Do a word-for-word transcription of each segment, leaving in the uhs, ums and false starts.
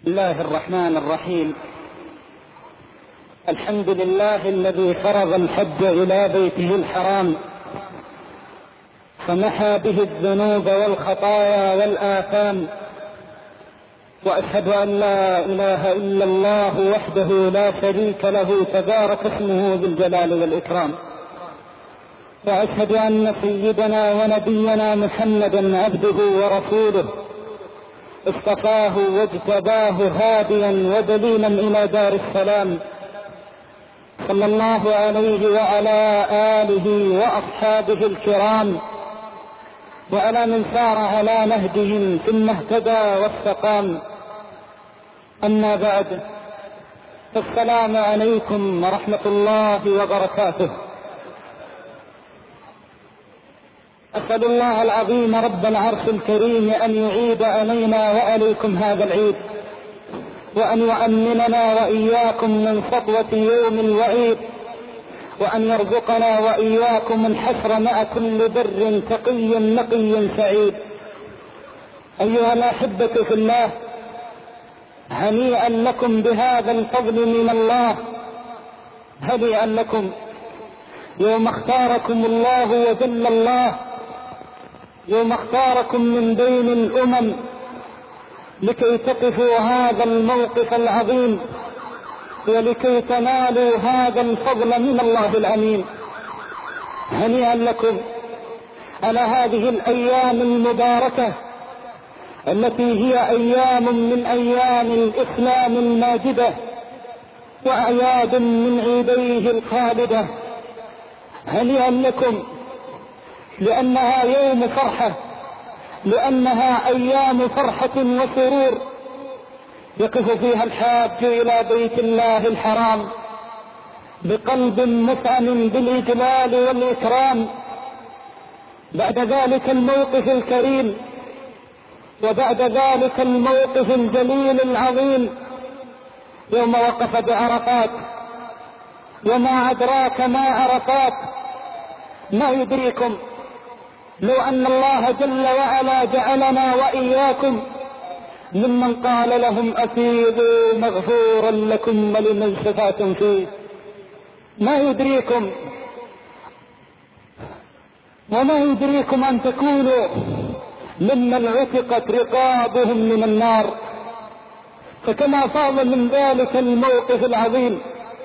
بسم الله الرحمن الرحيم. الحمد لله الذي فرض الحج إلى بيته الحرام فمحى به الذنوب والخطايا والآثام، وأشهد أن لا إله إلا الله وحده لا شريك له تبارك اسمه بالجلال والإكرام، وأشهد أن سيدنا ونبينا محمدا عبده ورسوله اصطفاه واجتباه هاديا ودليلا إلى دار السلام، صلى الله عليه وعلى آله وأصحابه الكرام وعلى من سار على نهجهم ثم اهتدى واستقام. أما بعد، فالسلام عليكم ورحمة الله وبركاته. أسأل الله العظيم رب العرش الكريم أن يعيد علينا وعليكم هذا العيد، وأن يؤمننا وإياكم من سطوة يوم الوعيد، وأن يرزقنا وإياكم الحشر مع كل بر تقي نقي سعيد. أيها الأحبة في الله، هنيئا لكم بهذا الفضل من الله، هنيئا لكم يوم اختاركم الله وجل الله، يوم اختاركم من بين الأمم لكي تقفوا هذا الموقف العظيم ولكي تنالوا هذا الفضل من الله الأمين. هنيئا لكم على هذه الأيام المباركة التي هي أيام من أيام الإسلام الماجدة وأعياد من عيديه الخالدة. هنيئا لكم لأنها يوم فرحة، لأنها أيام فرحة وسرور يقف فيها الحاج إلى بيت الله الحرام بقلب مفعم بالإجلال والإكرام بعد ذلك الموقف الكريم وبعد ذلك الموقف الجليل العظيم يوم وقف بعرفات. وما أدراك ما عرفات؟ ما يدريكم لو أن الله جل وعلا جعلنا وإياكم ممن قال لهم أفيضوا مغفورا لكم ولمن شفعتم فيه. ما يدريكم وما يدريكم أن تكونوا ممن عتقت رقابهم من النار. فكما فاض من ذلك الموقف العظيم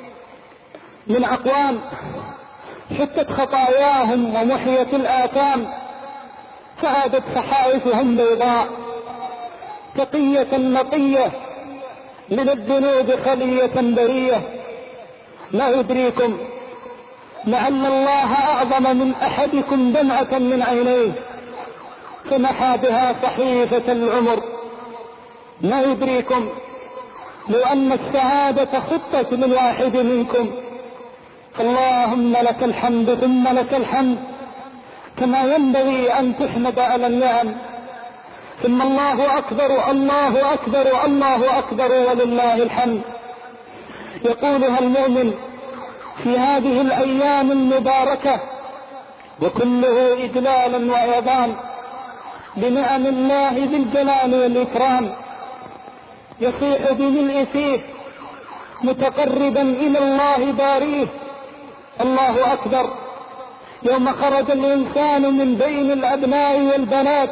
من أقوام حتت خطاياهم ومحيت الآثام فعادت صحائفهم بيضاء تقية نقية من الذنوب خلية برية. ما يدريكم لعل الله أعظم من أحدكم دمعة من عينيه فمحى بها صحيفة العمر. ما يدريكم لو أن السعادة خطت من واحد منكم. اللهم لك الحمد ثم لك الحمد كما ينبغي أن تحمد على النعم. ثم الله أكبر الله أكبر الله أكبر ولله الحمد. يقولها المؤمن في هذه الأيام المباركة وكله إجلالا وعظام بنعم الله ذي الجلال والإكرام، يصيح بملء فيه متقربا إلى الله باريه. الله أكبر يوم خرج الإنسان من بين الأبناء والبنات.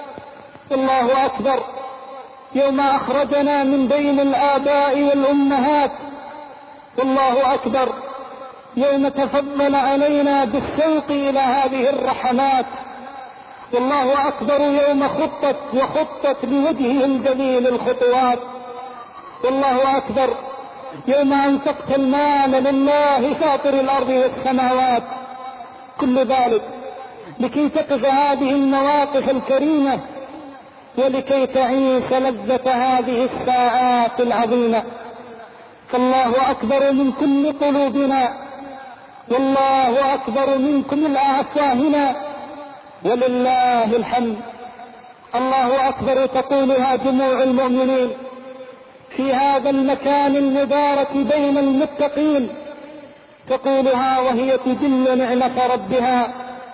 الله أكبر يوم أخرجنا من بين الآباء والأمهات. والله أكبر يوم تفضل علينا بالسوق إلى هذه الرحمات. والله أكبر يوم خطت وخطت بوجهه الجليل الخطوات. والله أكبر يوم أنفقت المال لله فاطر الأرض والسماوات. كل ذلك لكي تقف هذه المواقف الكريمة ولكي تعيش لذة هذه الساعات العظيمة. فالله أكبر من كل قلوبنا، والله أكبر من كل أعفاهنا، ولله الحمد. الله أكبر تقولها جموع المؤمنين في هذا المكان المبارك بين المتقين، تقولها وهي تجل نعمة ربها.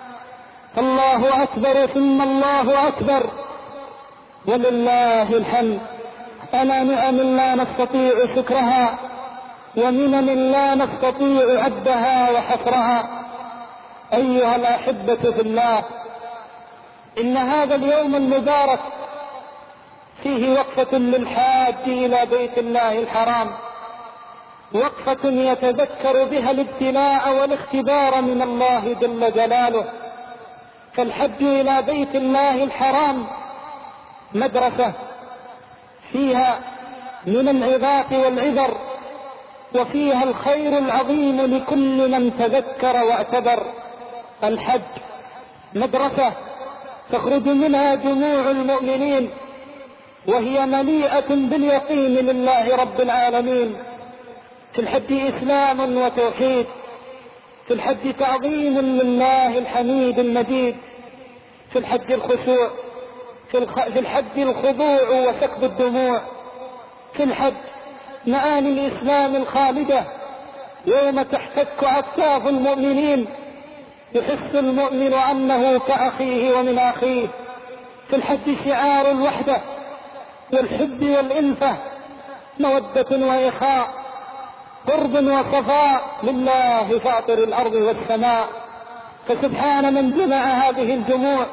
الله أكبر ثم الله أكبر ولله الحمد. على نعم لا نستطيع شكرها ومنن لا نستطيع عدها وحصرها. أيها الأحبة في الله، إن هذا اليوم المبارك فيه وقفة للحاج إلى بيت الله الحرام، وقفة يتذكر بها الابتلاء والاختبار من الله جل جلاله. فالحج إلى بيت الله الحرام مدرسة فيها من العظات والعبر، وفيها الخير العظيم لكل من تذكر واعتبر. الحج مدرسة تخرج منها جموع المؤمنين، وهي مليئة باليقين لله رب العالمين. في الحج إسلام وتوحيد، في الحج تعظيم لله الحميد المجيد، في الحج الخشوع، في الحج الخضوع وسكب الدموع، في الحج معاني الإسلام الخالدة يوم تحتك أكتاف المؤمنين، يحس المؤمن أنه كأخيه ومن أخيه. في الحج شعار الوحدة والحب والإلفة، مودة وإخاء، قرب وصفاء لله فاطر الأرض والسماء. فسبحان من جمع هذه الجموع،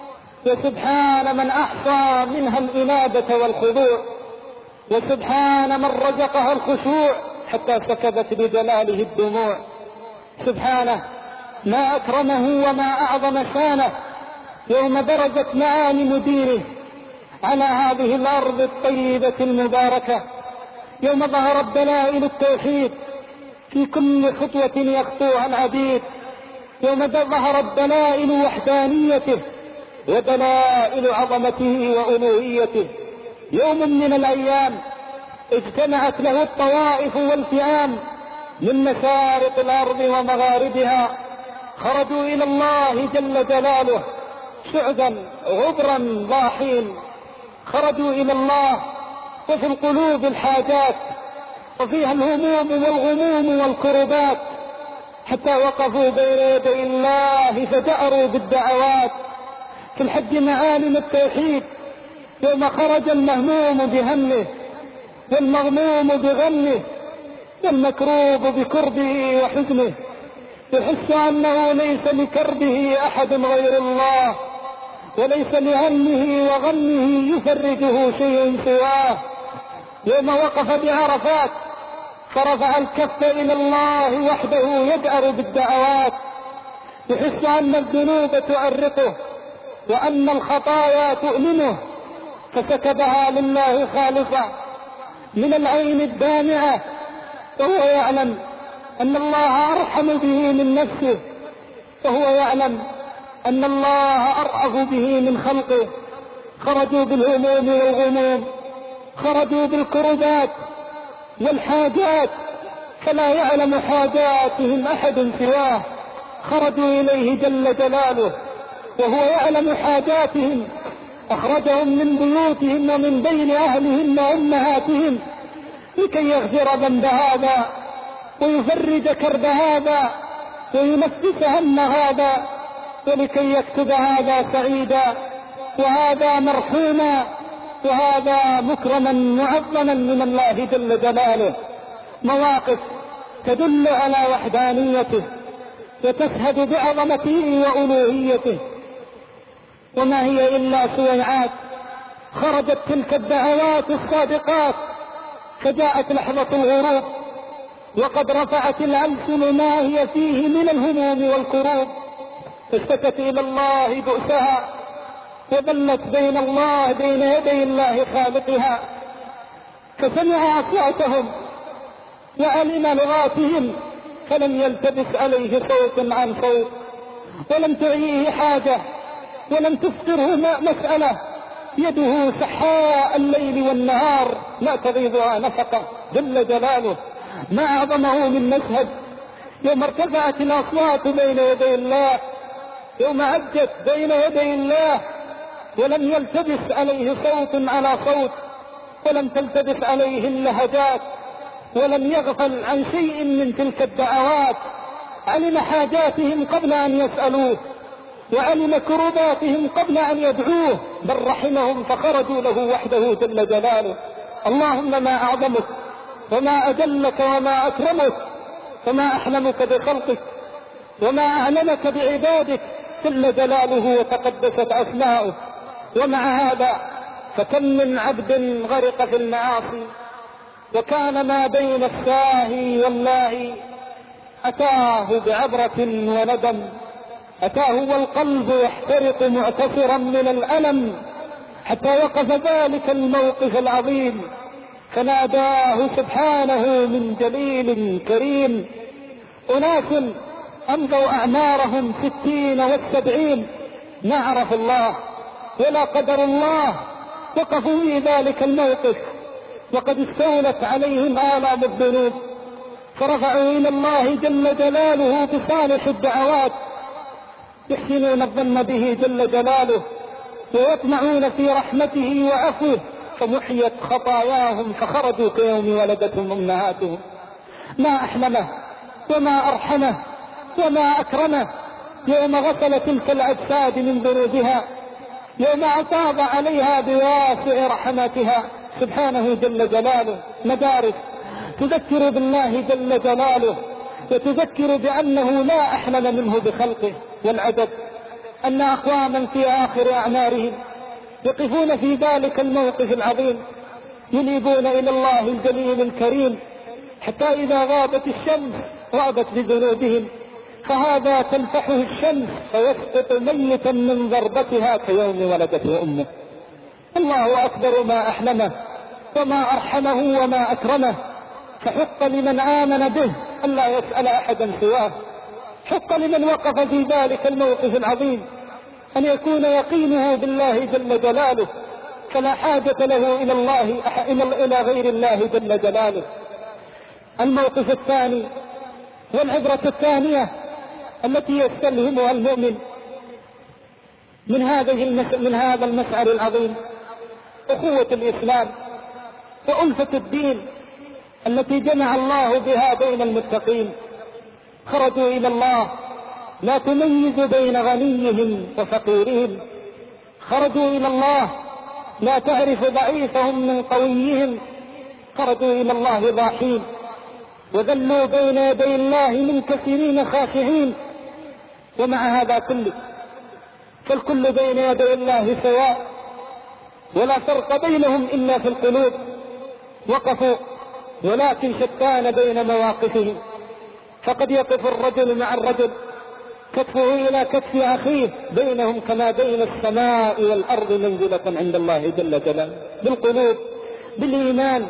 وسبحان من أحصى منها الإنابة والخضوع، وسبحان من رزقها الخشوع حتى سكبت بجلاله الدموع. سبحانه ما أكرمه وما أعظم شانه يوم برزت معاني مديره على هذه الأرض الطيبة المباركة، يوم ظهرت دلائل التوحيد في كل خطوة يخطوها العبيد، يوم ظهرت دلائل وحدانيته ودلائل عظمته وألوهيته. يوم من الأيام اجتمعت له الطوائف والفئام من مشارق الأرض ومغاربها، خرجوا إلى الله جل جلاله شعبا غبرا ضاحين، خرجوا إلى الله وفي القلوب الحاجات، وفيها الهموم والغموم والكربات، حتى وقفوا بين يدي الله فجأروا بالدعوات. في الحج معالم التوحيد، يوم خرج المهموم بهمه والمغموم بغمه والمكروب بكربه وحزنه، يحس أنه ليس لكربه أحد غير الله، وليس لهمه وغمه يفرجه شيء سواه. يوم وقف بعرفات فرفع الكف إلى الله وحده يجأر بالدعوات، يحس أن الذنوب تؤرقه وأن الخطايا تؤلمه، فسكبها لله خالصة من العين الدامعة، وهو يعلم أن الله أرحم به من نفسه، وهو يعلم أن الله أرأف به من خلقه. خرجوا بالهموم والغموم، خرجوا بالكربات والحاجات، فلا يعلم حاجاتهم أحد سواه، خرجوا إليه جل جلاله وهو يعلم حاجاتهم. أخرجهم من بيوتهم ومن بين أهلهم وأمهاتهم لكي يغفر ذنب هذا ويفرج كرب هذا وينفس هم هذا، ولكي يكتب هذا سعيدا وهذا مرحوما وهذا مكرما معظما من الله جل جلاله. مواقف تدل على وحدانيته وتشهد بعظمته وألوهيته، وما هي إلا سويعات. خرجت تلك الدعوات الصادقات فجاءت لحظة الغروب، وقد رفعت الألسن ما هي فيه من الهموم والكروب، فاشتكت إلى الله بؤسها وظلت بين الله بين يدي الله خالقها، فسمع أصواتهم وعلم لغاتهم، فلم يلتبس عليه صوت عن صوت، ولم تعيه حاجة، ولم تفطره مسألة. يده سحاء الليل والنهار لا تغيضها نفقة جل جلاله. ما أعظمه من مشهد يوم ارتفعت الأصوات بين يدي الله، يوم عجت بين يدي الله، ولم يلتبس عليه صوت على صوت، ولم تلتبس عليه اللهجات، ولم يغفل عن شيء من تلك الدعوات. علم حاجاتهم قبل أن يسألوه، وعلم كرباتهم قبل أن يدعوه، بل رحمهم فخرجوا له وحده جل جلاله. اللهم ما أعظمك وما أجلك وما أكرمك وما أحلمك بخلقك وما أعلمك بعبادك جل جلاله وتقدست أسماؤه. ومع هذا فكم من عبد غرق في المعاصي وكان ما بين الساهي واللاهي أتاه بعبرة وندم، أتاه والقلب يحترق معتصرا من الألم، حتى وقف ذلك الموقف العظيم فناداه سبحانه من جليل كريم. أناس أمضوا أعمارهم ستين والسبعين ما عرفوا الله ولا قدر الله، وقفوا في ذلك الموقف وقد استولت عليهم آلام الذنوب، فرفعوا إلى الله جل جلاله بصالح الدعوات، يحسنون الظن به جل جلاله ويطمعون في رحمته وعفوه، فمحيت خطاياهم فخرجوا كيوم ولدتهم أمهاتهم. ما أحلمه وما أرحمه وما أكرمه يوم غسل تلك الأجساد من ذنوبها، يوم أفاض عليها بواسع رحمتها سبحانه جل جلاله. مدارس تذكر بالله جل جلاله وتذكر بأنه لا أحلم منه بخلقه. والعجب أن أقواما في آخر أعمارهم يقفون في ذلك الموقف العظيم ينيبون إلى الله الجليل الكريم، حتى إذا غابت الشمس غابت بذنوبهم، فهذا تلفحه الشمس فيسقط ميتا من ضربتها كيوم ولدته أمه. الله أكبر ما أحلمه وما أرحمه وما أكرمه، فحق لمن آمن به أن لا يسأل أحدا سواه، حق لمن وقف في ذلك الموقف العظيم أن يكون يقينه بالله جل جلاله، فلا حاجة له إلى الله إلى غير الله جل جلاله. الموقف الثاني والعبرة الثانية التي يستلهمها المؤمن من هذه المس... من هذا المسعر العظيم أخوة الإسلام وألفة الدين التي جمع الله بها بين المتقين. خرجوا إلى الله لا تميز بين غنيهم وفقيرهم، خرجوا إلى الله لا تعرف ضعيفهم من قويهم، خرجوا إلى الله ضاحين وذلوا بين يدي الله منكسرين خاشعين. ومع هذا كله فالكل بين يدي الله سواء ولا فرق بينهم إلا في القلوب. وقفوا ولكن شتان بين مواقفهم، فقد يقف الرجل مع الرجل كتفه إلى كتف أخيه، بينهم كما بين السماء والأرض منزلة عند الله جل جلاله. بالقلوب بالإيمان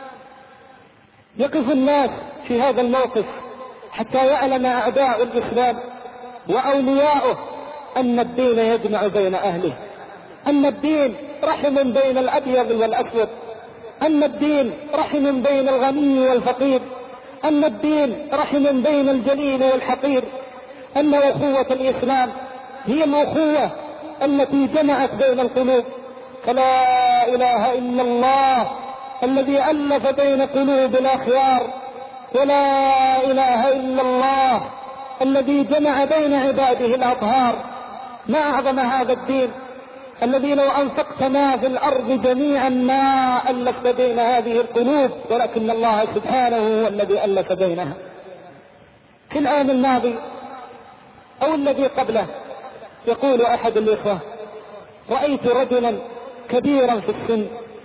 يقف الناس في هذا الموقف حتى يعلم أعداء الإسلام وأولياؤه أن الدين يجمع بين أهله، أن الدين رحم بين الأبيض والأسود، أن الدين رحم بين الغني والفقير، أن الدين رحم بين الجليل والحقير، أن أخوة الإسلام هي الأخوة التي جمعت بين القلوب. فلا إله إلا الله الذي ألف بين قلوب الأخيار، ولا إله إلا الله الذي جمع بين عباده الأطهار. ما أعظم هذا الدين الذي لو أنفقت ما في الأرض جميعا ما ألفت بين هذه القلوب، ولكن الله سبحانه هو الذي ألف بينها. في الآن الماضي أو الذي قبله يقول أحد الإخوة: رأيت رجلا كبيرا في السن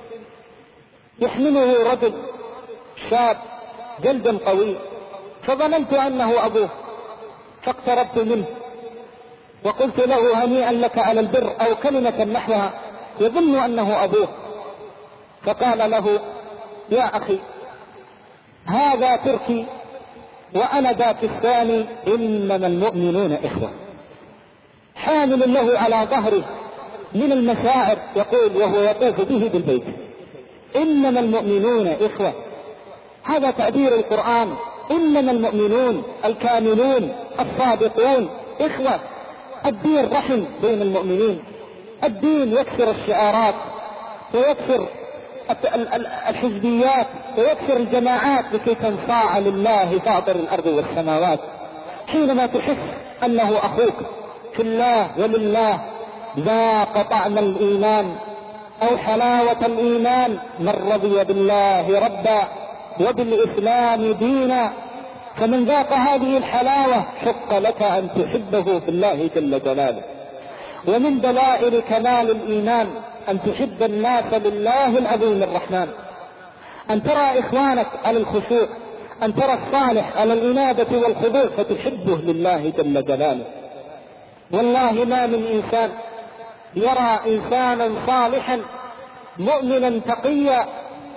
يحمله رجل شاب جلد قوي، فظننت أنه أبوه، فاقتربت منه وقلت له: هنيئا لك على البر، أو كلمة نحوها يظن أنه أبوه. فقال له: يا أخي هذا تركي وأنا باكستاني، إنما المؤمنون إخوة. حامل له على ظهره من المشاعر يقول وهو يطوف به بالبيت: إنما المؤمنون إخوة. هذا تعبير القرآن، إنما المؤمنون الكاملون الصادقون إخوة. الدين رحم بين المؤمنين، الدين يكسر الشعارات ويكسر الحزبيات ويكسر الجماعات لكي تنصاع لله فاطر الأرض والسماوات. حينما تحس أنه أخوك في الله ولله ذاق طعم الإيمان أو حلاوة الإيمان من رضي بالله ربا وبالإسلام دينا. فمن ذاق هذه الحلاوة حق لك أن تحبه في الله جل جلاله. ومن دلائل كمال الإيمان أن تحب الناس لله العظيم الرحمن، أن ترى إخوانك على الخشوع، أن ترى الصالح على الإنابة والخضوع فتحبه لله جل جلاله. والله ما من إنسان يرى إنسانا صالحا مؤمنا تقيا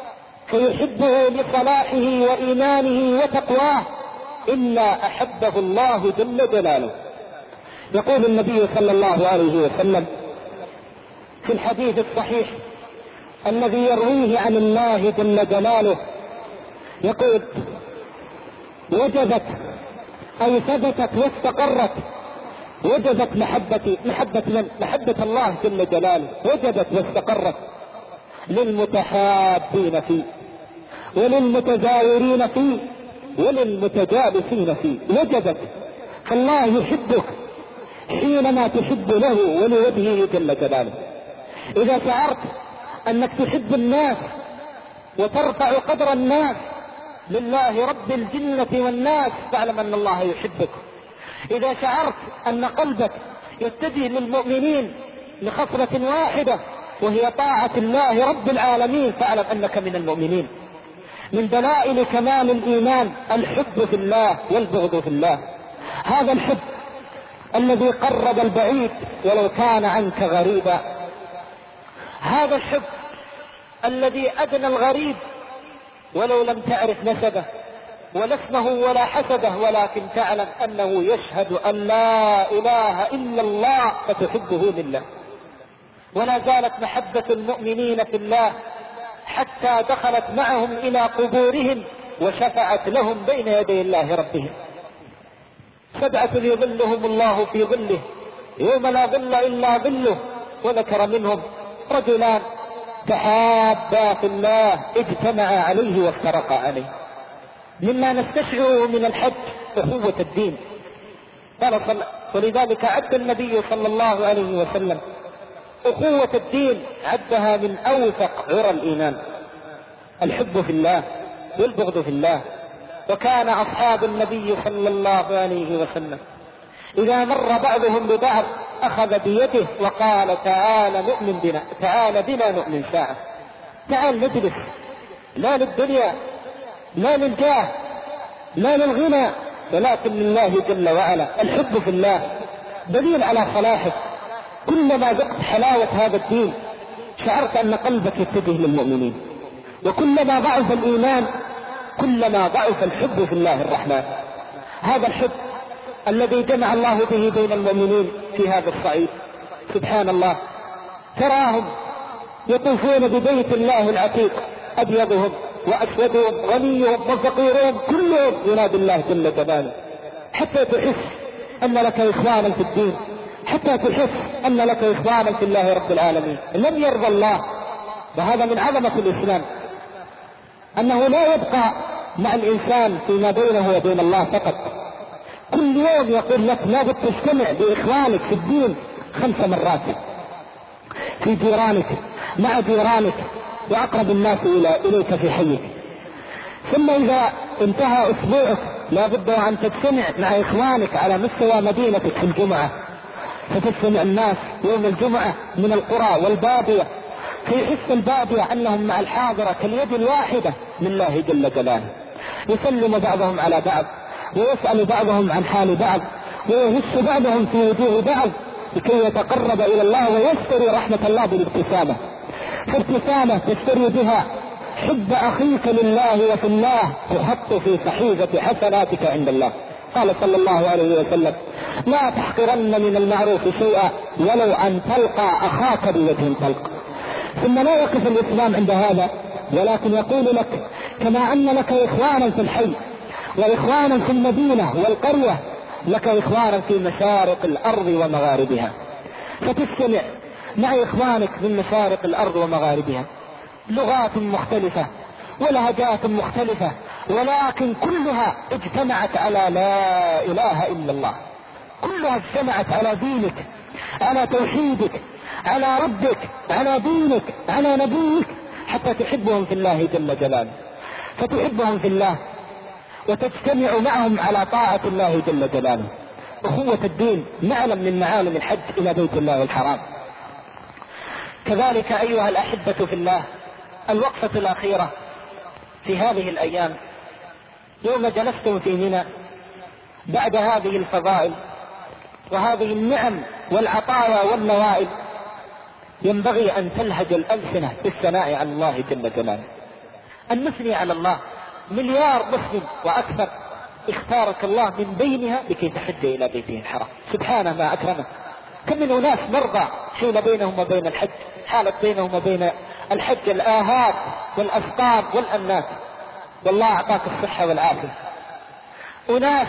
فيحبه لصلاحه وإيمانه وتقواه إلا أحبه الله جل جلاله. يقول النبي صلى الله عليه وسلم في الحديث الصحيح الذي يرويه عن الله جل جلاله، يقول: وجدت أي ثبتت واستقرت وجدت محبتي محبة من محبة الله جل جلاله، وجدت واستقرت للمتحابين فيه وللمتزاورين فيه وللمتجالسين فيه. وجدت، فالله يحبك حينما تحب له ولوجهه جل جلاله. إذا شعرت أنك تحب الناس وترفع قدر الناس لله رب الجنة والناس فاعلم أن الله يحبك. إذا شعرت أن قلبك يتجه للمؤمنين لخصلة واحدة وهي طاعة الله رب العالمين فاعلم أنك من المؤمنين. من دلائل كمال الإيمان الحب في الله والبغض في الله. هذا الحب الذي قرب البعيد ولو كان عنك غريبا، هذا الحب الذي أدنى الغريب ولو لم تعرف نسبه ولا اسمه ولا حسبه، ولكن تعلم أنه يشهد أن لا إله إلا الله فتحبه لله. ولا زالت محبة المؤمنين في الله حتى دخلت معهم إلى قبورهم وشفعت لهم بين يدي الله ربهم. سبعة يظلهم الله في ظله يوم لا ظل إلا ظله، وذكر منهم رجلان تحابا في الله اجتمعا عليه وافترقا عليه. مما نستشعر من الحج أخوة الدين، قال صلى ولذلك عد النبي صلى الله عليه وسلم أخوة الدين عدها من أوثق عرى الإيمان، الحب في الله والبغض في الله. وكان أصحاب النبي صلى الله عليه وسلم إذا مر بعضهم ببعض أخذ بيده وقال: تعال نؤمن بنا، تعال بنا نؤمن ساعة، تعال نجلس، لا للدنيا لا للجاه لا للغنى ولكن لله جل وعلا. الحب في الله دليل على صلاحك. كلما ذقت حلاوة هذا الدين شعرت أن قلبك يتجه للمؤمنين، وكلما ضعف الإيمان كلما ضعف الحب في الله الرحمن. هذا الحب الذي جمع الله به بين المؤمنين في هذا الصعيد. سبحان الله، تراهم يطوفون ببيت الله العتيق، أبيضهم وأسودهم غنيهم وفقيرهم كلهم ينادي الله جل جلاله، حتى تحس أن لك إخوانا في الدين، حتى تحس أن لك إخوانا في الله رب العالمين. لم يرضى الله، وهذا من عظمة الإسلام أنه لا يبقى مع الإنسان فيما بينه وبين الله فقط. كل يوم يقول لك لابد تجتمع بإخوانك في الدين خمس مرات، في جيرانك، مع جيرانك وأقرب الناس إليك في حيك. ثم إذا انتهى أسبوعك لابد أن تجتمع مع إخوانك على مستوى مدينتك في الجمعة، فتجتمع الناس يوم الجمعة من القرى والبادية، فيحس البادية أنهم مع الحاضرة كاليد الواحدة لله جل جلاله. يسلم بعضهم على بعض ويسأل بعضهم عن حال بعض ويهش بعضهم في وجوه بعض لكي يتقرب إلى الله ويشتري رحمة الله بالابتسامة. فابتسامة تشتري بها حب أخيك لله وفي الله تحط في صحيفة حسناتك عند الله. قال صلى الله عليه وسلم: لا تحقرن من المعروف شيئا ولو أن تلقى أخاك بوجه طلق. ثم لا يقف الإسلام عند هذا، ولكن يقول لك: كما أن لك إخوانا في الحي وإخوانا في المدينة والقرية، لك إخوانا في مشارق الأرض ومغاربها. فتجتمع مع إخوانك من مشارق الأرض ومغاربها، لغات مختلفة ولهجات مختلفة، ولكن كلها اجتمعت على لا إله إلا الله، كلها اجتمعت على دينك، على توحيدك، على ربك، على دينك، على نبيك، حتى تحبهم في الله جل جلاله، فتحبهم في الله وتجتمع معهم على طاعة الله جل جلاله. أخوة الدين معلم من معالم الحج إلى بيت الله الحرام. كذلك أيها الأحبة في الله، الوقفة الأخيرة في هذه الأيام يوم جلستم في منى بعد هذه الفضائل وهذه النعم والعطايا والنوائل، ينبغي أن تلهج الألسنة بالثناء على الله جل جلاله، أن نثني على الله. مليار مسلم وأكثر اختارك الله من بينها لكي تحج إلى بيته الحرام، سبحانه ما أكرمه. كم من أناس مرضى حول بينهم وبين الحج، حالت بينهم وبين الحج الآهات والأسقام والأنات، والله أعطاك الصحة والعافية. أناس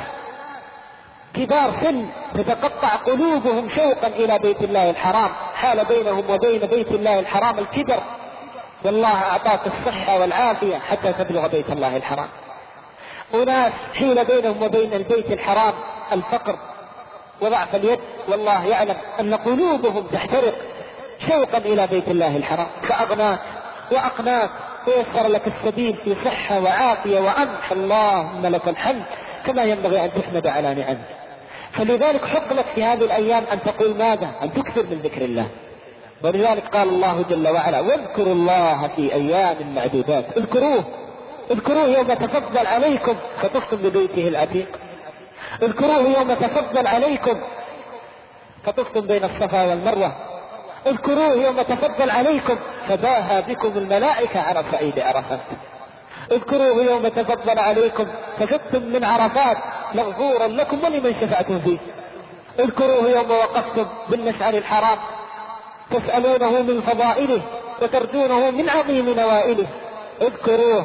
كبار سن تتقطع قلوبهم شوقا إلى بيت الله الحرام، حال بينهم وبين بيت الله الحرام الكبر، والله أعطاك الصحة والعافية حتى تبلغ بيت الله الحرام. أناس حيل بينهم وبين البيت الحرام الفقر وضعف اليد، والله يعلم أن قلوبهم تحترق شوقا إلى بيت الله الحرام، فأغناك وأقناك ويسر لك السبيل في صحة وعافية وأنف، اللهم لك الحمد كما ينبغي أن تحمد على نعمه. فلذلك حق لك في هذه الأيام أن تقول ماذا؟ أن تكثر من ذكر الله. ولذلك قال الله جل وعلا: واذكروا الله في أيام معدودات. اذكروه اذكروه يوم تفضل عليكم فطفتم ببيته العتيق، اذكروه يوم تفضل عليكم فطفتم بين الصفا والمروة، اذكروه يوم تفضل عليكم فباهى بكم الملائكة على صعيد عرفات، اذكروه يوم تفضل عليكم ففتم من عرفات مغفورا لكم ولمن شفعتم فيه، اذكروه يوم وقفتم بالمشعر الحرام تسألونه من فضائله وترجونه من عظيم نوائله، اذكروه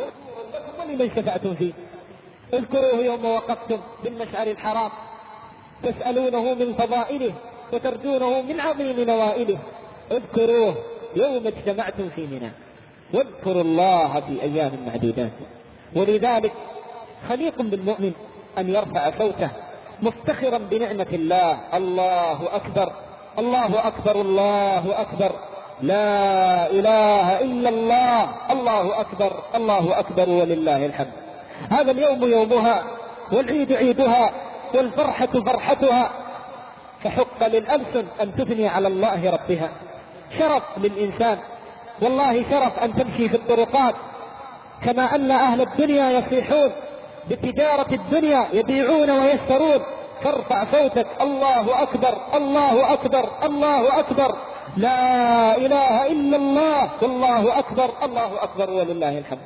ولمن شفعتم فيه، اذكروه يوم وقفتم بالمشعر الحرام تسألونه من فضائله وترجونه من عظيم نوائله، اذكروه يوم اجتمعتم في منى، واذكروا الله في أيام معدودات. ولذلك خليق بالمؤمن أن يرفع صوته مفتخرا بنعمة الله: الله أكبر، الله أكبر، الله أكبر، لا إله إلا الله، الله أكبر، الله أكبر ولله الحمد. هذا اليوم يومها، والعيد عيدها، والفرحة فرحتها، فحق للألسن أن تثني على الله ربها. شرف للإنسان، والله شرف أن تمشي في الطرقات كما أن أهل الدنيا يصيحون بتجارة الدنيا يبيعون ويشترون، فارفع صوتك: الله أكبر، الله أكبر، الله أكبر، لا إله إلا الله، والله أكبر، الله أكبر ولله الحمد.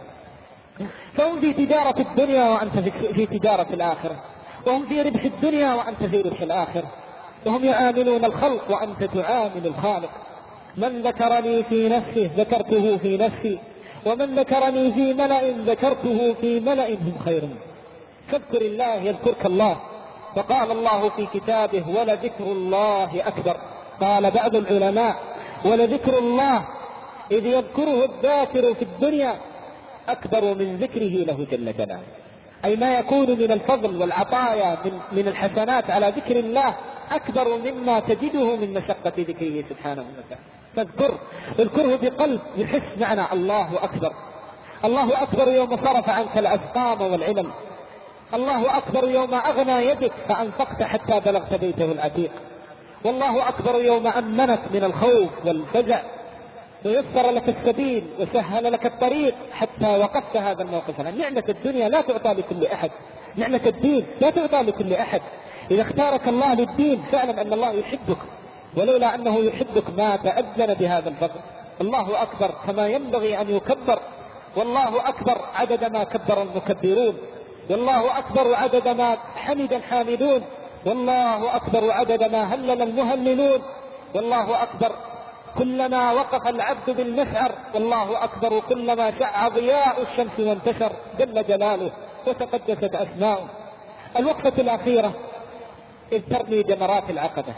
فهم في تجارة الدنيا وأنت في تجارة الآخرة، وهم في ربح الدنيا وأنت في ربح الآخرة، وهم يعاملون الخلق وأنت تعامل الخالق. من ذكرني في نفسه ذكرته في نفسي، ومن ذكرني في ملأ ذكرته في ملأ هم خير منه. فاذكر الله يذكرك الله. وقال الله في كتابه: ولذكر الله أكبر. قال بعض العلماء: ولذكر الله إذ يذكره الذاكر في الدنيا أكبر من ذكره له جل جلاله، أي ما يكون من الفضل والعطايا من, من الحسنات على ذكر الله أكبر مما تجده من مشقة ذكره سبحانه وتعالى. فاذكر اذكره بقلب يحس معنى الله أكبر. الله أكبر يوم صرف عنك الأسقام والعلم، الله أكبر يوم أغنى يدك فأنفقت حتى بلغت بيته العتيق، والله أكبر يوم أمنك من الخوف والفزع ويسر لك السبيل وسهل لك الطريق حتى وقفت هذا الموقف. نعمة الدنيا لا تعطى لكل أحد، نعمة الدين لا تعطى لكل أحد. إذا اختارك الله للدين فاعلم أن الله يحبك، ولولا أنه يحبك ما تأذن بهذا الفضل. الله أكبر كما ينبغي أن يكبر، والله أكبر عدد ما كبر المكبرون، والله أكبر عدد ما حمد الحامدون، والله أكبر عدد ما هلل المهللون، والله أكبر كلما وقف العبد بالمسعر، والله أكبر كلما شع ضياء الشمس وانتشر جل جلاله وتقدست أسماؤه. الوقفة الأخيرة إذ ترمي جمرات العقبة،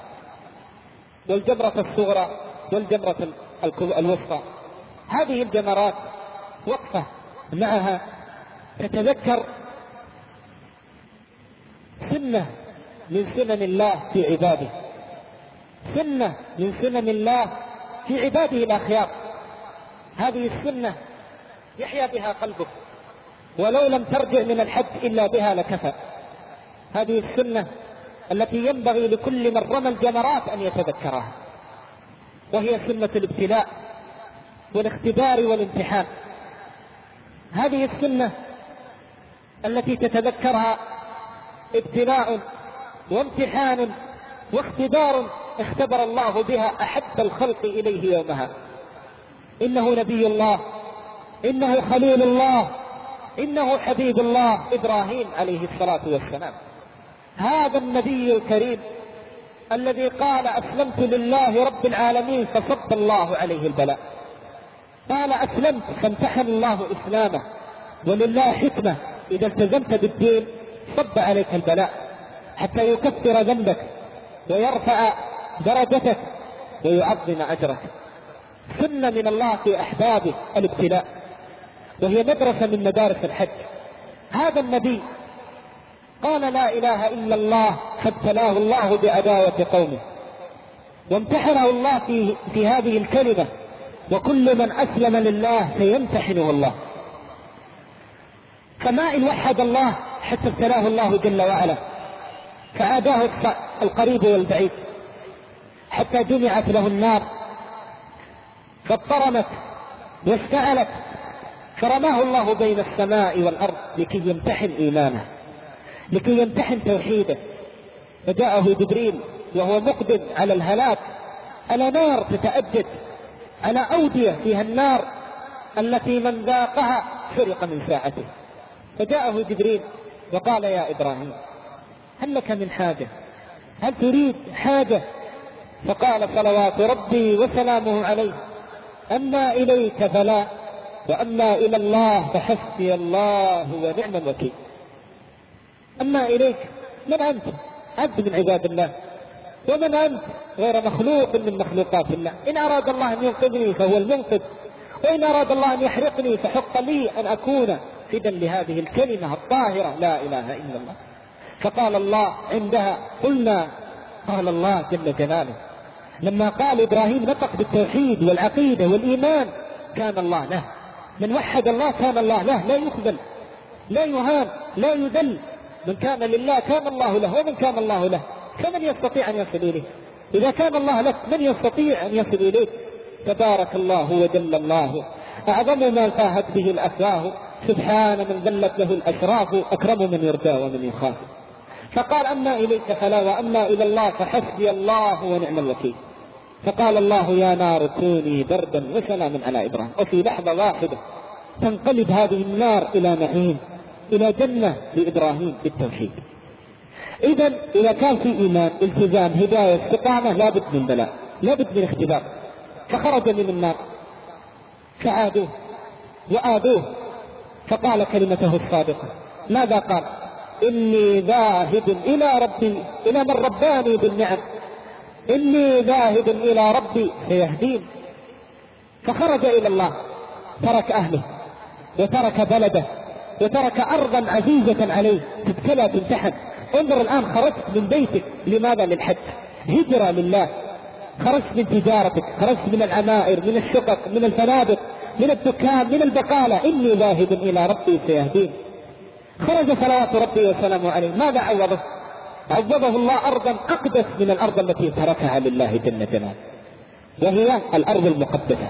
والجمرة الصغرى والجمرة الوسطى. هذه الجمرات وقفة معها تتذكر سنة من سنن الله في عباده، سنة من سنن الله في عباده الأخيار. هذه السنة يحيا بها قلبك، ولو لم ترجع من الحج إلا بها لكفى. هذه السنة التي ينبغي لكل من رمى الجمرات أن يتذكرها، وهي سنة الابتلاء والاختبار والامتحان. هذه السنة التي تتذكرها ابتلاء وامتحان واختبار اختبر الله بها أحب الخلق إليه يومها. إنه نبي الله، إنه خليل الله، إنه حبيب الله إبراهيم عليه الصلاة والسلام. هذا النبي الكريم الذي قال أسلمت لله رب العالمين فصب الله عليه البلاء. قال أسلمت فامتحن الله إسلامه، ولله حكمة إذا التزمت بالدين صب عليك البلاء حتى يكفر ذنبك ويرفع درجتك ويعظم أجرك. سنة من الله في أحبابه الابتلاء، وهي مدرسة من مدارس الحج. هذا النبي قال لا إله إلا الله فابتلاه الله بعداوة قومه، وامتحنه الله في, في هذه الكلمة، وكل من أسلم لله سيمتحنه الله. فما إن وحد الله حتى ابتلاه الله جل وعلا، فعاداه القريب والبعيد حتى جمعت له النار فاضطرمت واشتعلت، فرماه الله بين السماء والأرض لكي يمتحن إيمانه، لكي يمتحن توحيده. فجاءه جبريل وهو مقدم على الهلاك، على نار تتأجج، على أودية فيها النار التي من ذاقها فرق من ساعته. فجاءه جبريل وقال يا إبراهيم هل لك من حاجة؟ هل تريد حاجة؟ فقال صلوات ربي وسلامه عليه أما إليك فلا، وأما إلى الله فحسبي الله ونعم الوكيل. أما إليك، من أنت؟ عبد من عباد الله، ومن أنت؟ غير مخلوق من مخلوقات الله. إن أراد الله أن ينقذني فهو المنقذ، وإن أراد الله أن يحرقني فحق لي أن أكون فدا لهذه الكلمة الطاهرة لا إله إلا الله. فقال الله عندها قلنا، قال الله جل جلاله لما قال إبراهيم نطق بالتوحيد والعقيدة والإيمان كان الله له. من وحد الله كان الله له، لا يخذل، لا يهان، لا يذل. من كان لله كان الله له، ومن كان الله له فمن يستطيع أن يصل إليه؟ إذا كان الله لك من يستطيع أن يصل إليك؟ تبارك الله وجل الله، أعظم ما فاهت به الأفواه، سبحان من ذلت له الأشراف، أكرم من يرجى ومن يخاف. فقال أما إليك فلا، وأما إلى الله فحسبي الله ونعم الوكيل. فقال الله يا نار كوني بردا وسلاما على إبراهيم. وفي لحظة واحدة تنقلب هذه النار إلى نعيم، إلى جنة لإبراهيم بالتوحيد. إذن إذا كان في إيمان، التزام، هداية، استقامة، لابد من بلاء، لابد من اختبار. فخرج من النار فعادوه وآذوه، فقال كلمته الصادقة. ماذا قال؟ إني ذاهب إلى ربي، إلى من رباني بالنعم، إني ذاهب إلى ربي سيهدين. فخرج إلى الله، ترك أهله وترك بلده وترك أرضا عزيزة عليه تبتلى تمتحن. انظر الآن خرجت من بيتك، لماذا؟ للحج، هجرة لله. خرجت من تجارتك، خرجت من العمائر، من الشقق، من الفنادق، من الدكان، من البقالة. إني ذاهب إلى ربي سيهدين. خرج صلوات ربي وسلامه عليه، ماذا عوضه؟ عوضه الله أرضا أقدس من الأرض التي تركها لله جل جلاله، وهي الأرض المقدسة.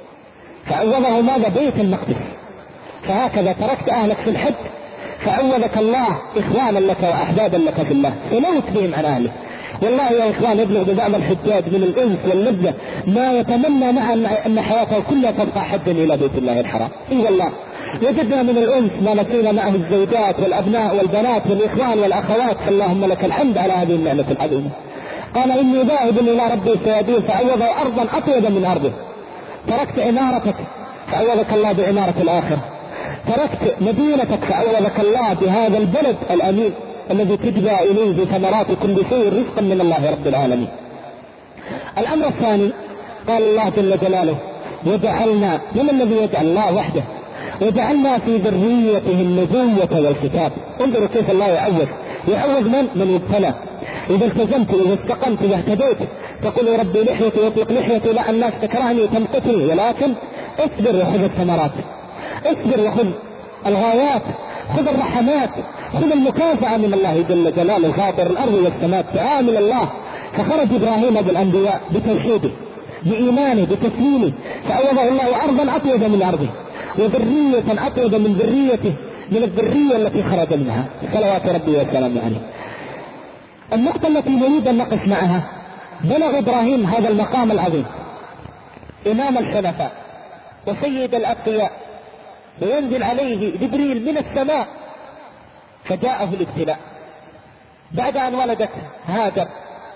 فعوضه ماذا؟ بيت المقدس. فهكذا تركت أهلك في الحج فعوضك الله إخوانا لك وأحبابا لك في الله، فلوت بهم عن أهله. والله يا إخوان يبلغ ببعض الحجاج من الأنس واللذة ما يتمنى مع أن حياته كلها تبقى حجا إلى بيت الله الحرام. إي والله وجدنا من الأنس ما نسينا معه الزوجات والأبناء والبنات والإخوان والأخوات، اللهم لك الحمد على هذه النعمة العظيمة. قال إني ذاهب إلى ربي سيهدين، فعوضه أرضا أطيب من أرضه. تركت عمارتك فعوضك الله بعمارة الآخرة، تركت مدينتك فعوضك الله بهذا البلد الأمين الذي تجبى إليه بثمرات كل شيء رزقا من الله رب العالمين. الأمر الثاني قال الله جل جلاله وجعلنا، من الذي يجعل؟ الله وحده. وجعلنا في ذريته النبوة والكتاب. انظروا كيف الله يعوض، يعوض من؟ من يبتلى. إذا التزمت، إذا استقمت، إذا اهتديت تقول يا ربي لحيتي يطلق لحيتي، لا الناس تكرهني وتمقتني، ولكن اصبر وخذ الثمرات، اصبر وخذ الغايات، خذ الرحمات، خذ المكافأة من الله جل جلاله فاطر الأرض والسماء، تعامل الله. فخرج إبراهيم أبو الأنبياء بتوحيده، بإيمانه، بتسليمه، فأوضه الله أرضا أطيب من أرضه، وذرية أطيب من ذريته، من الذرية التي خرج منها، صلوات ربي وسلامه عليه. النقطة التي نريد أن نقف معها، بلغ إبراهيم هذا المقام العظيم، إمام الحنفاء وسيد الأتقياء، وينزل عليه جبريل من السماء، فجاءه الابتلاء بعد أن ولدت هاجر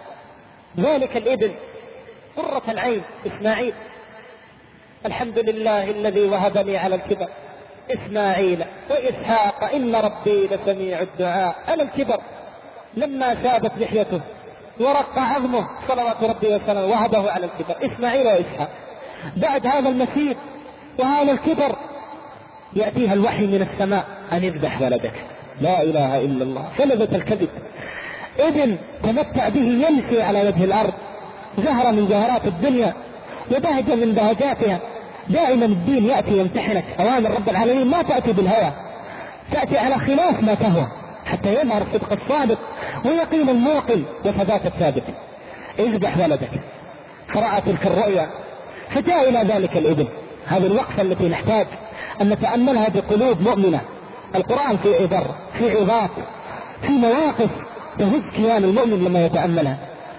ذلك الابن قرة العين إسماعيل. الحمد لله الذي وهبني على الكبر إسماعيل وإسحاق إن ربي لسميع الدعاء. على الكبر لما شابت لحيته ورق عظمه صلوات ربي وسلامه وهبه على الكبر إسماعيل وإسحاق. بعد هذا المسير وهذا الكبر يأتيها الوحي من السماء أن يذبح ولدك. لا إله إلا الله. فلذة الكذب، ابن تمتع به يمشي على وجه الأرض، زهرة من زهرات الدنيا وبهجة من بهجاتها. دائما الدين يأتي يمتحنك، أوامر رب العالمين ما تأتي بالهوى، تأتي على خلاف ما تهوى، حتى يظهر الصدق الصادق ويقين الموقن وثبات الثابت. اذبح ولدك. فرأى تلك الرؤيا فجاء إلى ذلك الابن. هذه الوقفة التي نحتاج أن نتأملها بقلوب مؤمنة. القرآن في عبر، في عظات، في مواقف تهز كيان المؤمن لما يتأملها.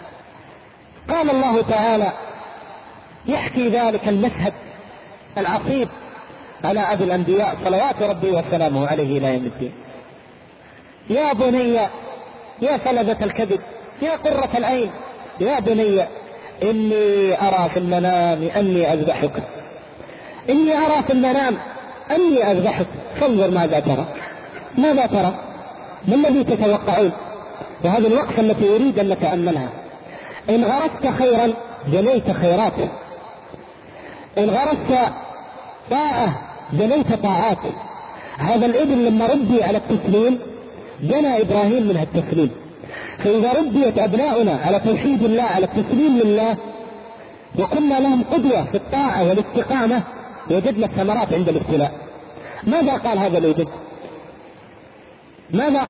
قال الله تعالى يحكي ذلك المشهد العصيب على أبي الأنبياء صلوات ربي وسلامه عليه إلى يوم الدين. يا بني، يا فلذة الكذب، يا قرة العين، يا بني إني أرى في المنام أني أذبحك، إني أرى في المنام أني أذبحك فانظر ماذا ترى. ماذا ترى؟ ما الذي تتوقعون؟ وهذه الوقفة التي يريد أن نتأملها. إن غرست خيرا جنيت خيرات، إن غرست طاعة جنيت طاعات. هذا الابن لما ربي على التسليم جنى إبراهيم منها التسليم. فإذا ربيت أبناؤنا على توحيد الله، على التسليم لله، وكنا لهم قدوة في الطاعة والاستقامة، وجدنا الثمرات عند الابتلاء. ماذا قال هذا الابن؟ ماذا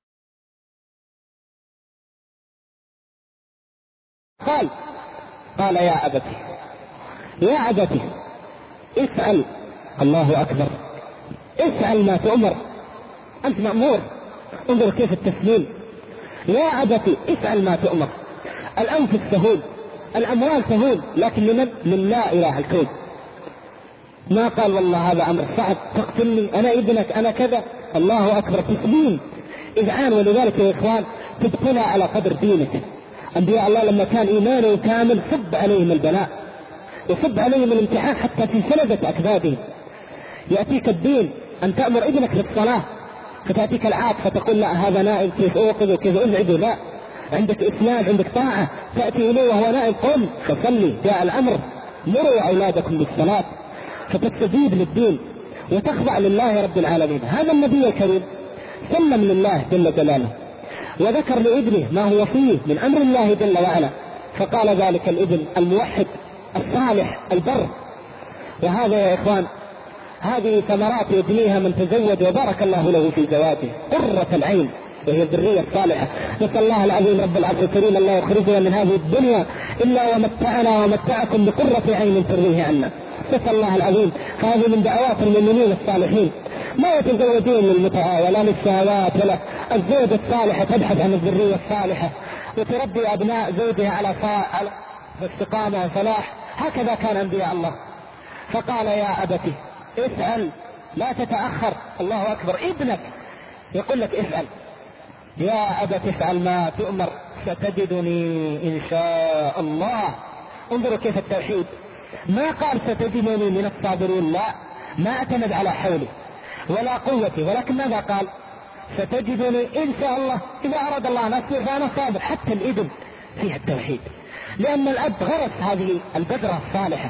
قال؟ قال يا أبتي، يا أبتي اسأل. الله أكبر. اسأل ما تؤمر، أنت مأمور. انظر كيف التسليم. يا أبتي اسأل ما تؤمر. الأنفس سهول، الأموال سهول، لكن لمن؟ من لا إله الكون. ما قال والله هذا أمر صعب تقتلني، أنا ابنك، أنا كذا. الله أكبر. تسليم، إذعان. ولذلك يا إخوان تبتلى على قدر دينك. أنبياء الله لما كان إيمانه كامل صب عليهم البلاء وصب عليهم الامتحان حتى في سلبة أكبادهم. يأتيك الدين أن تأمر ابنك بالصلاة فتأتيك العاطفة فتقول لا هذا نائم كيف أوقظ وكيف أزعجه. لا، عندك إسلام، عندك طاعة، تأتي إليه وهو نائم قم فصلي، جاء الأمر مروا أولادكم بالصلاة، فتستجيب للدين وتخضع لله رب العالمين. هذا النبي الكريم سلم لله جل جلاله وذكر لابنه ما هو فيه من أمر الله جل وعلا، فقال ذلك الابن الموحد الصالح البر. وهذا يا إخوان هذه ثمرات يجنيها من تزوج وبارك الله له في زواجه، قرة العين وهي الذرية الصالحة. نسأل الله العظيم رب العرش الكريم أن لا يخرجنا من هذه الدنيا إلا ومتعنا ومتعكم بقرة عين ترضيه عنا. نسأل الله العظيم. فهذه من دعوات المؤمنين الصالحين، ما يتزوجون للمتعة ولا للشهوات، ولا الزوجة الصالحة تبحث عن الذرية الصالحة وتربي أبناء زوجها على على استقامة وفلاح. هكذا كان أنبياء الله. فقال يا أبتي اسأل لا تتأخر. الله أكبر. ابنك يقول لك اسأل. يا أبت افعل ما تؤمر ستجدني إن شاء الله. انظروا كيف التوحيد. ما قال ستجدني من الصابرين، لا، ما اعتمد على حولي ولا قوتي، ولكن ماذا قال؟ ستجدني إن شاء الله. إذا أراد الله أن أصبر فأنا صابر. حتى الابن فيها التوحيد، لأن الأب غرس هذه البذرة الصالحة.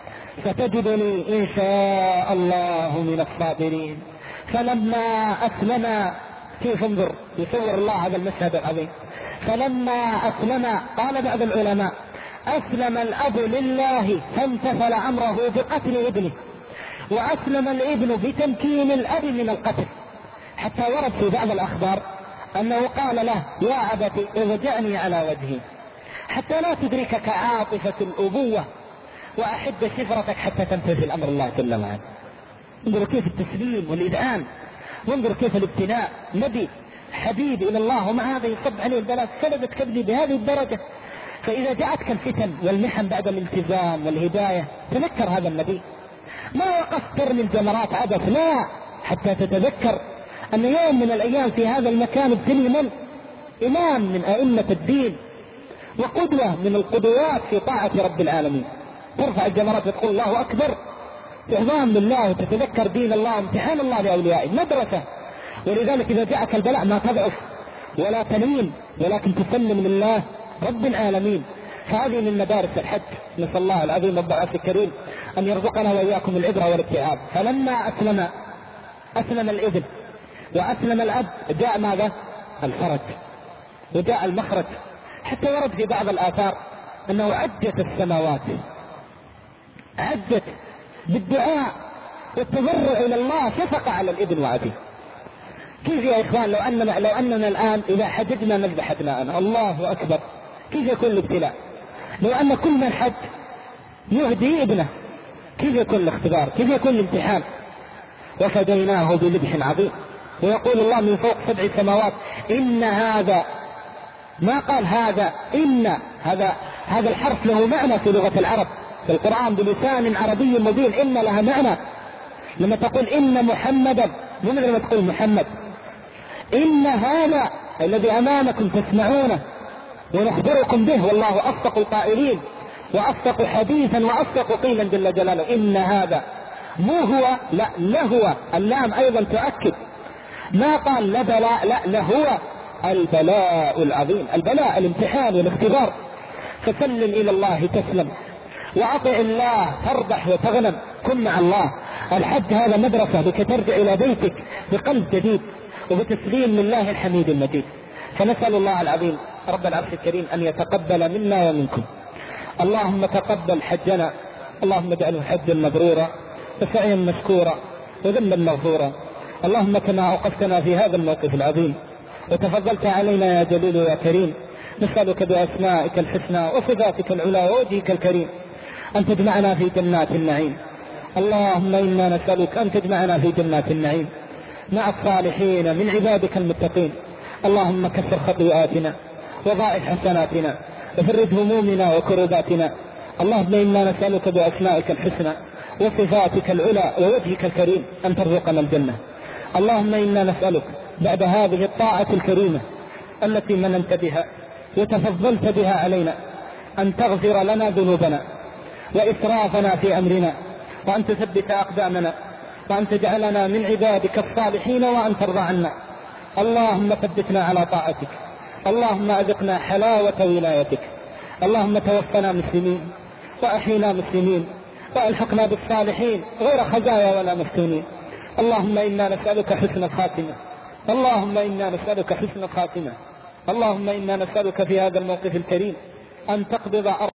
ستجدني إن شاء الله من الصابرين. فلما أسلم، كيف انظر يصور الله هذا المشهد العظيم. فلما أسلم قال بعض العلماء أسلم الأب لله فامتثل أمره بقتل ابنه، وأسلم الابن بتمكين الأب من القتل، حتى ورد في بعض الأخبار أنه قال له يا أبت ارجعني على وجهي حتى لا تدركك عاطفة الأبوة وأحب شفرتك حتى تمتثل أمر الله جل وعلا. انظروا كيف التسليم والإذعان، وانظروا كيف الابتلاء، نبي حبيب إلى الله ومع هذا يصب عليه البلاء. سلبت كبدي بهذه الدرجة. فإذا جاءتك الفتن والمحن بعد الالتزام والهداية تذكر هذا النبي، ما وقف ترمي الجمرات عبث، لا، حتى تتذكر أن يوم من الأيام في هذا المكان ابتلي من إمام من أئمة الدين وقدوة من القدوات في طاعة رب العالمين، ترفع الجمرات وتقول الله أكبر، إعظام لله وتتذكر دين الله وامتحان الله لأوليائه، مدرسة. ولذلك إذا جاءك البلاء ما تضعف ولا تلين، ولكن تسلم لله رب العالمين. فهذه من مدارس الحج. نسأل الله العظيم الضعف الكريم أن يرزقنا وإياكم العبرة والابتعاد. فلما أسلم أسلم الابن وأسلم الأب جاء ماذا؟ الفرج وجاء المخرج، حتى ورد في بعض الآثار أنه عجت السماوات، عجت بالدعاء والتضرع إلى الله، شفق على الابن وأبيه. كيف يا إخوان لو أننا, لو أننا الآن إذا حججنا نذبح أبناءنا، الله أكبر، كيف يكون الابتلاء؟ لو أن كل من حج يهدي ابنه، كيف يكون الاختبار؟ كيف يكون الامتحان؟ وفديناه بذبح عظيم. ويقول الله من فوق سبع سماوات إن هذا، ما قال هذا، إن هذا هذا الحرف له معنى في لغة العرب في القرآن بلسان عربي مبين. إن لها معنى. لما تقول إن محمدا، مو لما تقول محمد، إن هذا الذي أمامكم تسمعونه ونخبركم به والله أصدق القائلين وأصدق حديثا وأصدق قيلا جل جلاله. إن هذا مو هو، لا لهو، اللام أيضا تؤكد، ما قال لبلاء، لا لهو البلاء العظيم، البلاء الامتحان والاختبار. فسلم إلى الله تسلم، وأطع الله تربح وتغنم، كن مع الله. الحج هذا مدرسة بك ترجع إلى بيتك بقلب جديد وبتسليم لله الحميد المجيد. فنسأل الله العظيم رب العرش الكريم أن يتقبل منا ومنكم. اللهم تقبل حجنا، اللهم اجعله حجا مبرورا وسعيا مشكورا وذنبا مغفورا. اللهم كما أوقفتنا في هذا الموقف العظيم وتفضلت علينا يا جليل يا كريم، نسألك بأسمائك الحسنى وصفاتك العلى ووجهك الكريم أن تجمعنا في جنات النعيم. اللهم إنا نسألك أن تجمعنا في جنات النعيم مع الصالحين من عبادك المتقين. اللهم كسر خطيئاتنا وضاعف حسناتنا وفرج همومنا وكرباتنا. اللهم إنا نسألك بأسمائك الحسنى وصفاتك العلى ووجهك الكريم أن ترزقنا الجنة. اللهم إنا نسألك بعد هذه الطاعة الكريمة التي مننت بها وتفضلت بها علينا أن تغفر لنا ذنوبنا وإسرافنا في أمرنا، وأن تثبت أقدامنا، وأن تجعلنا من عبادك الصالحين، وأن ترضى عنا. اللهم ثبتنا على طاعتك، اللهم أذقنا حلاوة ولايتك. اللهم توفنا مسلمين وأحينا مسلمين وألحقنا بالصالحين غير خزايا ولا مفتونين. اللهم إنا نسألك حسن الخاتمة، اللهم إنا نسألك حسن الخاتمة. اللهم إنا نسألك في هذا الموقف الكريم أن تقبض